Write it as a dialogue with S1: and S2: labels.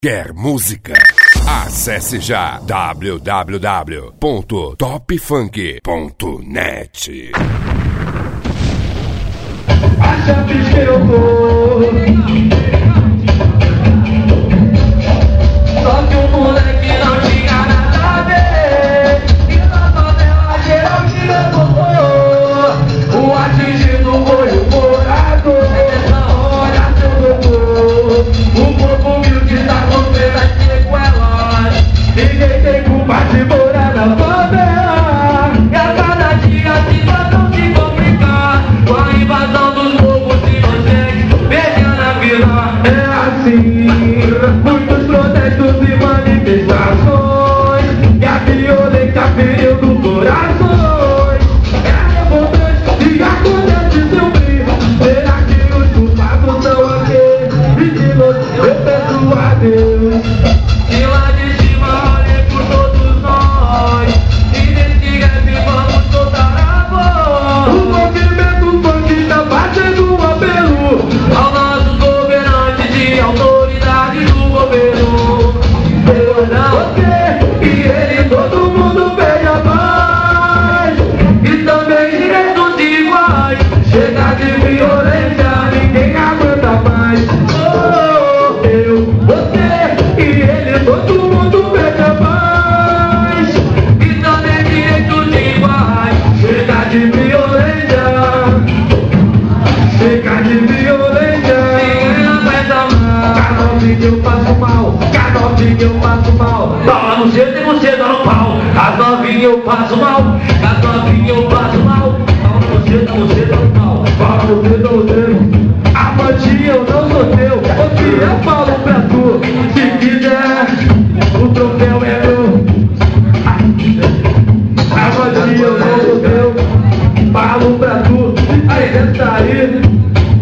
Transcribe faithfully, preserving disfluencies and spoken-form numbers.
S1: Quer música? Acesse já w w w ponto top funk ponto net.
S2: A chave que eu vou, só que o moleque não tinha nada a ver, e na favela geral te levou. O atingido foi o morador, essa hora seu doutor. O povo humilde tá sofrendo as sequelas, ninguém tem culpa de morar na favela. E a cada dia a situação se complica, com a invasão dos lobos e bandidos, pegando a vila. É assim, muitos protestos e manifestações, e a violência feriu do corações. É revoltante e acontece sempre. Será que os culpados são aqueles? Vigilante, eu peço a Deus, e lá de cima olhem por todos nós, e nesse rap vamos soltar a voz. O movimento funk tá fazendo um apelo aos nossos governantes e autoridades do governo. Eu não você e ele, todo mundo pede a paz, e também direitos iguais. Chega de violência, ninguém aguenta mais. Oh, eu, você e ele, todo mundo pede a paz, e também direitos iguais. Chega de violência, chega de violência, ninguém aguenta mais. Cada novinho eu passo mal, cada novinho eu passo mal. Bala no cedo e você dá no pau. Cada novinho eu passo mal, cada novinho eu passo mal. Bala no cedo e você dá no pau. Bala no cedo e você. A bandinha eu não sou teu, o que eu falo pra tu? Se quiser, o troféu é meu. A bandinha eu não sou teu, falo pra tu. Aí, essa aí.